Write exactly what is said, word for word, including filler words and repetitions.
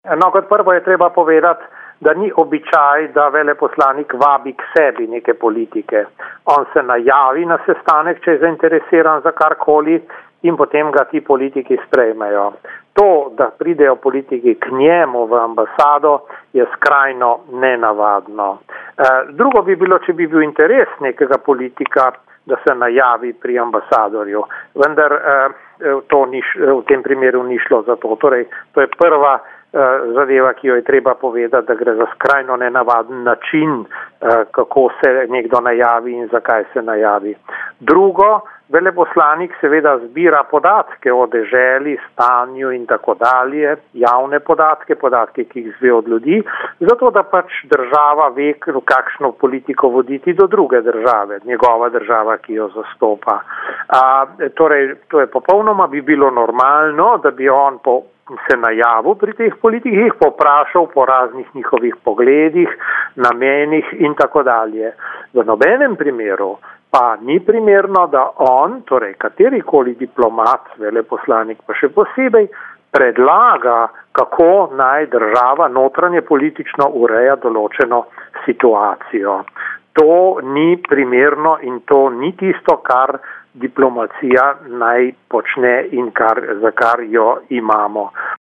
No, kot prvo je treba povedati, da ni običaj, da veleposlanik vabi k sebi neke politike. On se najavi na sestanek, če je zainteresiran za karkoli, in potem ga ti politiki sprejmejo. To, da pridejo politiki k njemu v ambasado, je skrajno nenavadno. Drugo bi bilo, če bi bil interes nekega politika, da se najavi pri ambasadorju. Vendar to ni, v tem primeru ni šlo za to. Torej, to je prva zadeva, ki jo je treba povedati, da gre za skrajno nenavaden način, kako se nekdo najavi in zakaj se najavi. Drugo, veleposlanik seveda zbira podatke o deželi, stanju in tako dalje, javne podatke, podatke, ki jih zve od ljudi, zato da pač država ve, kakšno politiko voditi do druge države, njegova država, ki jo zastopa. A, torej, to je popolnoma bi bilo normalno, da bi on po se najavil pri teh politikih, poprašal po raznih njihovih pogledih, namenih in tako dalje. V nobenem primeru pa ni primerno, da on, torej katerikoli diplomat, veleposlanik pa še posebej, predlaga, kako naj država notranje politično ureja določeno situacijo. To ni primerno in to ni tisto, kar diplomacija naj počne in kar, za kar jo imamo.